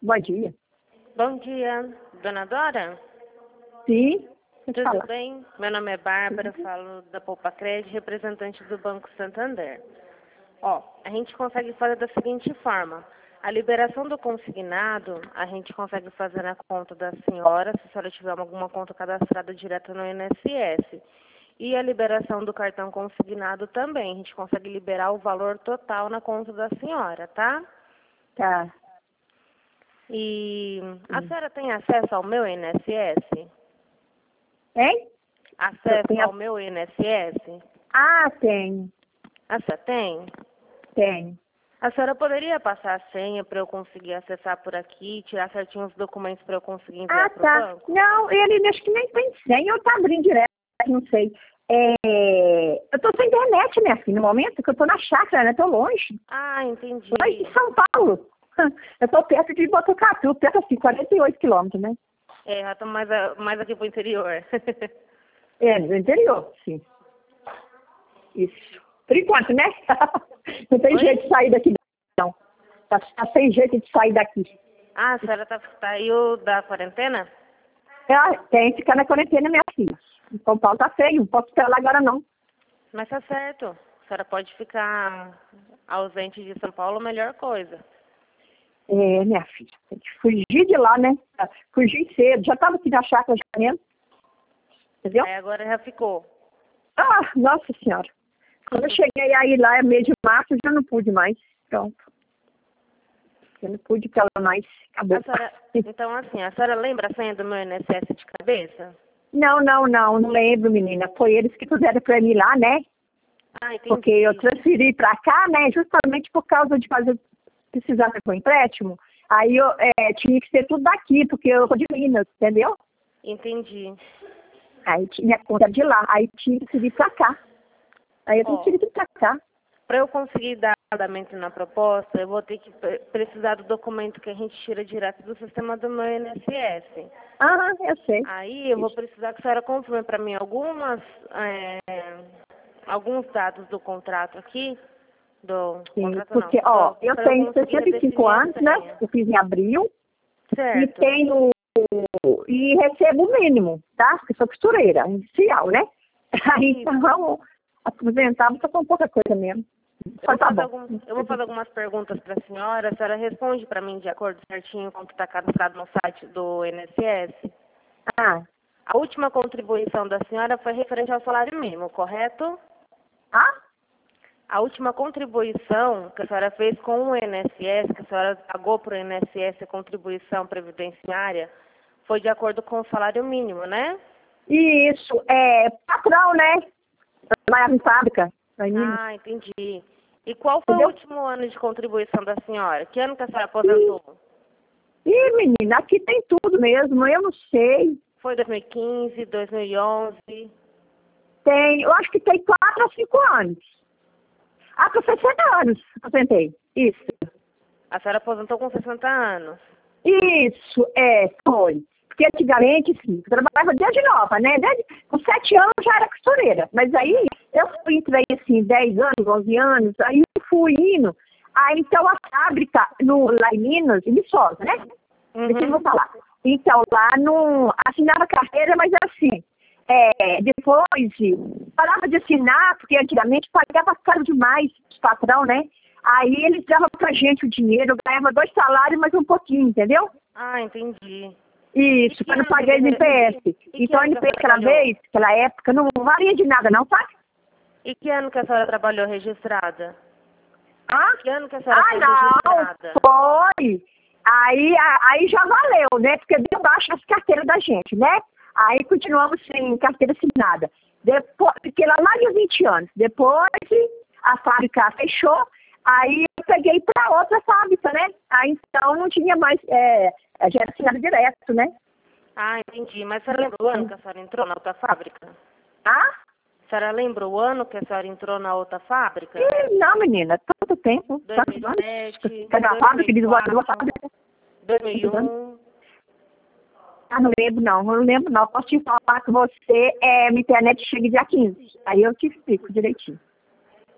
Bom dia. Bom dia, dona Dora? Sim, Tudo bem? Meu nome é Bárbara, falo da Poupa Crédito, representante do Banco Santander. A gente consegue fazer da seguinte forma. A liberação do consignado, a gente consegue fazer na conta da senhora, se a senhora tiver alguma conta cadastrada direta no INSS. E a liberação do cartão consignado também. A gente consegue liberar o valor total na conta da senhora, tá? Tá. E a senhora tem acesso ao meu INSS? Hein? Acesso ao meu INSS? Ah, tenho. A senhora tem? Tenho. A senhora poderia passar a senha para eu conseguir acessar por aqui, tirar certinho os documentos para eu conseguir enviar para o Tá. banco? Não, ele acho que nem tem senha, ou tá abrindo direto, não sei. Eu tô sem internet, minha filha, no momento que eu tô na chácara, né? Tô longe. Ah, entendi. Longe de São Paulo. Eu tô perto de Botucatu, perto assim, 48 quilômetros, né? Já tô mais aqui pro interior. No interior, sim. Isso. Por enquanto, né? Não tem jeito de sair daqui, não. Tá sem jeito de sair daqui. Ah, a senhora saiu da quarentena? Tem que ficar na quarentena, minha filha. Em São Paulo tá feio, não posso ficar lá agora, não. Mas tá certo. A senhora pode ficar ausente de São Paulo, melhor coisa. Minha filha, tem que fugir de lá, né? Fugir cedo. Já tava aqui na chácara já mesmo. Entendeu? Aí agora já ficou. Nossa Senhora. Quando eu cheguei aí lá, mês de março, já não pude mais. Pronto. Eu não pude ficar lá mais. Acabou. Então, assim, a senhora lembra a senha do meu INSS de cabeça? Não lembro, menina. Foi eles que fizeram pra mim lá, né? Ah, entendi. Porque eu transferi pra cá, né? Justamente por causa de precisar fazer um empréstimo. Aí eu tinha que ser tudo daqui, porque eu sou de Minas, entendeu? Entendi. Aí tinha conta de lá, aí tinha que vir pra cá. Aí eu transferi tudo pra cá. Para eu conseguir dar andamento na proposta, eu vou ter que precisar do documento que a gente tira direto do sistema do meu INSS. Eu sei. Aí eu vou precisar que a senhora confirme para mim alguns dados do contrato aqui. Porque, eu tenho 65 anos, né? Eu fiz em abril. Certo. E recebo o mínimo, tá? Porque sou costureira, inicial, né? Aí, então, aposentar só com pouca coisa mesmo. Eu vou fazer algumas perguntas para a senhora responde para mim de acordo certinho com o que está cadastrado no site do INSS. A última contribuição da senhora foi referente ao salário mínimo, correto? A última contribuição que a senhora fez com o INSS, que a senhora pagou para o INSS a contribuição previdenciária, foi de acordo com o salário mínimo, né? Isso, patrão, né? Trabalhava em fábrica. Entendi. E qual foi o último ano de contribuição da senhora? Que ano que a senhora aposentou? Menina, aqui tem tudo mesmo, eu não sei. Foi 2015, 2011? Eu acho que tem 4 ou 5 anos. Com 60 anos, aposentei. Isso. A senhora aposentou com 60 anos? Isso, foi. Porque antigamente, sim, eu trabalhava desde nova, né? Com 7 anos eu já era costureira. Mas aí eu entrei assim, 10 anos, 11 anos, aí eu fui indo. Aí então a fábrica lá em Minas, em Viçosa, né? Deixa eu vou falar. Então lá assinava carteira, mas assim, depois parava de assinar, porque antigamente pagava caro demais os patrão, né? Aí eles davam pra gente o dinheiro, eu ganhava 2 salários, mais um pouquinho, entendeu? Entendi. Isso, para não pagar NPS. Então, a NPS aquela época, não valia de nada, não, sabe? E que ano que a senhora trabalhou registrada? Que ano que a senhora foi registrada? Foi. Aí já valeu, né? Porque deu baixo as carteiras da gente, né? Aí continuamos sem carteira assinada. Depois, fiquei lá mais de 20 anos. Depois, a fábrica fechou. Aí eu peguei para outra fábrica, né? Aí então não tinha mais, já era assinado direto, né? Entendi. Mas a senhora lembra o ano que a senhora entrou na outra fábrica? A senhora lembra o ano que a senhora entrou na outra fábrica? Não, menina, tanto tempo. 2007, Cada fábrica, 2001. Não lembro não. Posso te falar que minha internet chega dia 15. Aí eu te explico direitinho.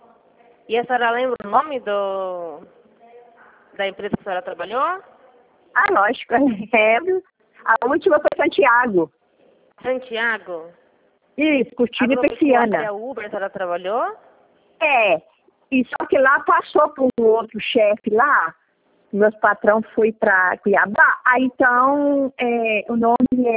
E a senhora lembra o nome da empresa que a senhora trabalhou? Ah, lógico. É, a última foi Santiago. Santiago? Isso, Cortina e Persiana. A Uber, a senhora trabalhou? É, e só que lá passou por um outro chefe lá, meus patrão foi para Cuiabá, aí então o nome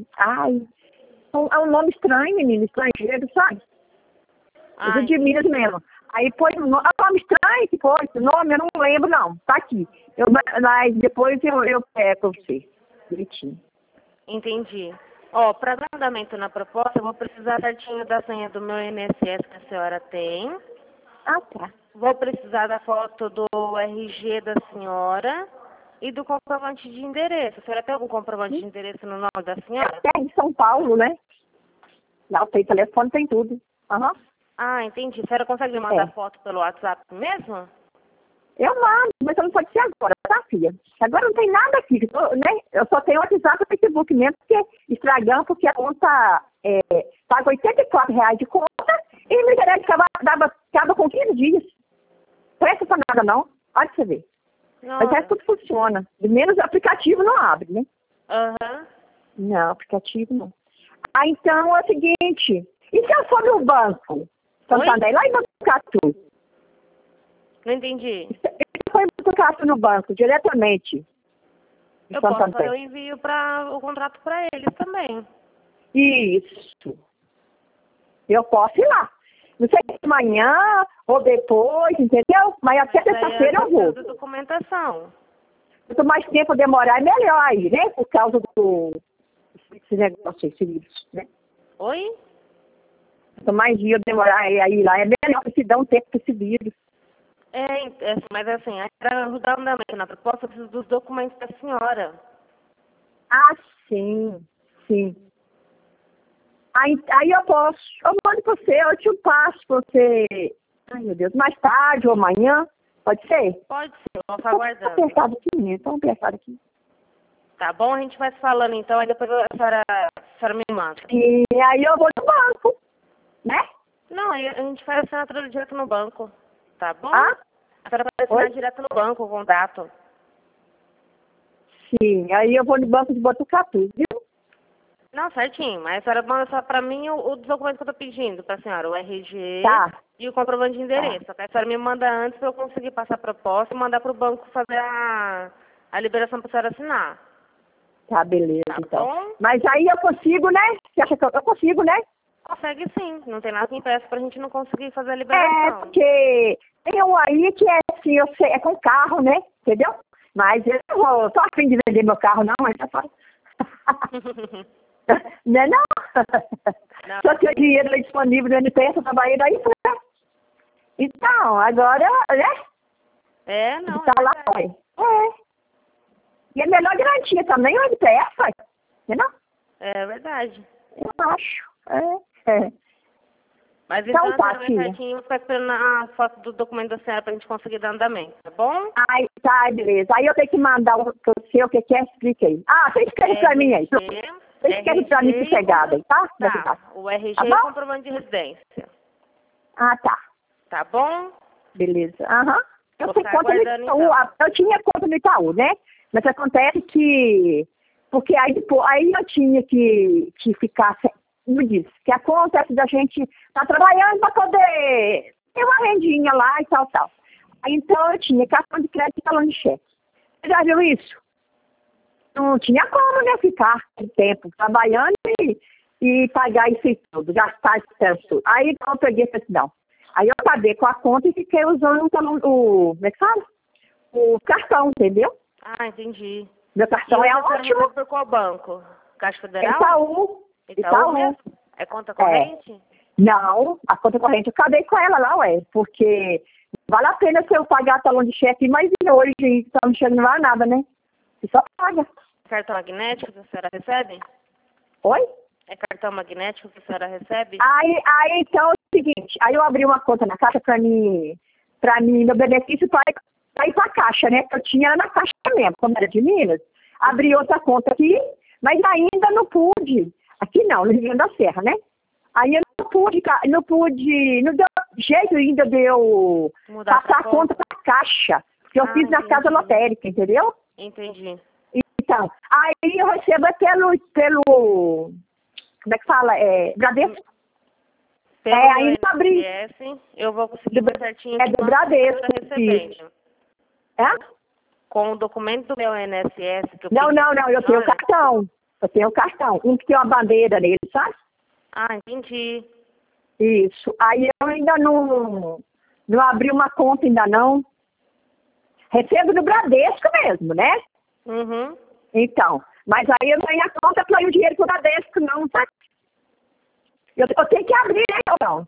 é um nome estranho, menino, estrangeiro, sabe? Eu de Minas mesmo. Aí pôs um nome estranho que foi, esse nome eu não lembro não, tá aqui. Mas depois eu pego pra você, direitinho. Entendi. Ó, para dar andamento na proposta, eu vou precisar certinho da senha do meu INSS que a senhora tem. Ah, tá. Vou precisar da foto do RG da senhora e do comprovante de endereço. A senhora tem algum comprovante de endereço no nome da senhora? É de São Paulo, né? Lá tem telefone, tem tudo. Uhum. Ah, entendi. A senhora consegue me mandar foto pelo WhatsApp mesmo? Eu mando, mas não pode ser agora, tá, filha? Agora não tem nada aqui, né? Eu só tenho WhatsApp e Facebook mesmo, porque estragando, porque a conta paga R$84 de conta e me interessa que acaba com 15 dias. Presta pra nada, não. Olha pra você ver. Nossa. Mas tudo funciona. Menos o aplicativo não abre, né? Aham. Não, aplicativo não. Ah, então é o seguinte. E se eu for no banco? Santander, lá em Botucatu? Não entendi. Se for em Botucatu no banco, diretamente? Eu envio o contrato para eles também. Isso. Eu posso ir lá. Não sei se amanhã ou depois, entendeu? Mas até sexta-feira eu vou. Documentação. Quanto mais tempo demorar, é melhor aí, né? Por causa desse negócio, esse vírus, né? Oi? Quanto mais dia eu demorar aí lá, é melhor que se dá um tempo para esse vírus. Mas assim, para ajudar o andamento na proposta, eu preciso dos documentos da senhora. Ah, sim, sim. Aí eu mando pra você, eu te passo pra você, ai meu Deus, mais tarde ou amanhã, pode ser? Pode ser, eu vou ficar aguardando. Vamos pensar aqui. Tá bom, a gente vai se falando então, aí depois a senhora me manda. E aí eu vou no banco, né? Não, aí a gente faz a assinatura direto no banco, tá bom? Ah? A senhora vai assinar direto no banco o contrato. Sim, aí eu vou no banco de Botucatu, viu? Não, certinho, mas a senhora manda só pra mim o documento que eu tô pedindo pra senhora, o RG e o comprovante de endereço. Tá. A senhora me manda antes pra eu conseguir passar a proposta e mandar pro banco fazer a liberação pra senhora assinar. Tá, beleza, tá então. Bom? Mas aí eu consigo, né? Você acha que eu consigo, né? Consegue sim, não tem nada que impeça pra gente não conseguir fazer a liberação. É, porque tem um aí que é assim, eu sei, é com carro, né? Entendeu? Mas eu não tô a fim de vender meu carro, não, mas é só. Não é não? Só tem o dinheiro lá disponível no NPS, eu trabalhei daí, né? Então, agora, né? Não. Tá lá, foi. E a melhor garantia também é o NPS, foi. Não? É verdade. Eu acho. Mas então tá, certinho, vou ficar esperando a foto do documento da senhora pra gente conseguir dar andamento, tá bom? Ai, tá, beleza. Aí eu tenho que mandar o seu, o que é? Explica aí. Ah, você escreve pra mim aí. Você escreve pra mim sossegada aí, tá? Tá, o RG e o comprovante de residência. Ah, tá. Tá bom? Beleza. Aham. Eu tenho conta no Itaú. Então. Eu tinha conta no Itaú, né? Mas acontece que... Porque aí eu tinha que ficar... Me disse que acontece da gente tá trabalhando para poder ter uma rendinha lá e tal. Aí, então eu tinha cartão de crédito e talão de cheque. Você já viu isso? Não tinha como, né? Ficar tempo trabalhando e pagar isso e tudo, gastar esse tudo. Aí então, eu peguei e falei assim, não. Aí eu acabei com a conta e fiquei usando como é que fala? O cartão, entendeu? Ah, entendi. Meu cartão é ótimo. Por qual banco? Caixa Federal? Itaú mesmo? É conta corrente? Não, a conta corrente eu acabei com ela lá, porque vale a pena se eu pagar talão de cheque, mas hoje talão de cheque não vale nada, né? Você só paga. Cartão magnético que a senhora recebe? Oi? É cartão magnético que a senhora recebe? Aí então é o seguinte, aí eu abri uma conta na Caixa pra mim, meu benefício pra ir pra Caixa, né? Eu tinha ela na Caixa mesmo, como era de Minas. Abri outra conta aqui, mas ainda não pude. Aqui não, no Rio Grande da Serra, né? Aí eu não deu jeito ainda de eu passar a conta pra Caixa, porque eu fiz na casa lotérica, entendeu? Entendi. Então, aí eu recebo pelo como é que fala? Bradesco. Pelo aí não abri. INSS, eu vou conseguir ver certinho do Bradesco. recebendo. É? Com o documento do meu INSS que eu Não, eu tenho cartão. Eu tenho cartão. Um que tem uma bandeira nele, sabe? Ah, entendi. Isso. Aí eu ainda não abri uma conta, ainda não. Recebo do Bradesco mesmo, né? Uhum. Então, mas aí eu não tenho a conta para ir o dinheiro pro Bradesco, não, tá? Eu tenho que abrir, né, então?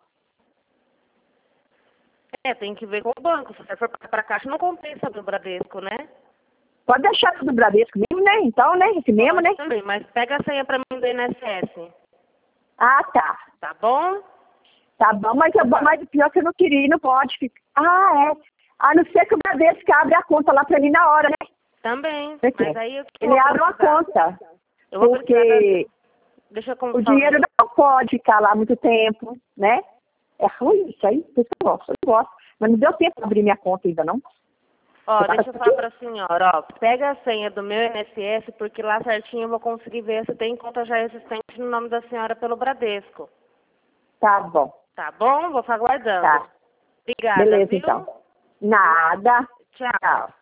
Tem que ver com o banco. Se você for para a Caixa, não compensa do Bradesco, né? Pode deixar tudo do Bradesco mesmo, né? Então, né? Esse mesmo, né? Também, mas pega a senha para mim do INSS. Ah, tá. Tá bom? Tá bom, mas o pior é que eu não queria, não pode ficar. Ah, é. A não ser que o Bradesco abre a conta lá pra mim na hora, né? Também. Mas aí eu Ele abre uma conta. Eu vou porque Deixa eu o dinheiro não pode ficar lá muito tempo, né? É ruim isso aí, por isso que eu gosto. Mas não deu tempo de abrir minha conta ainda, não. Deixa eu falar pra senhora, pega a senha do meu INSS, porque lá certinho eu vou conseguir ver se tem conta já existente no nome da senhora pelo Bradesco. Tá bom. Tá bom? Vou ficar aguardando. Tá. Obrigada, Beleza, viu? então. Nada. Tchau.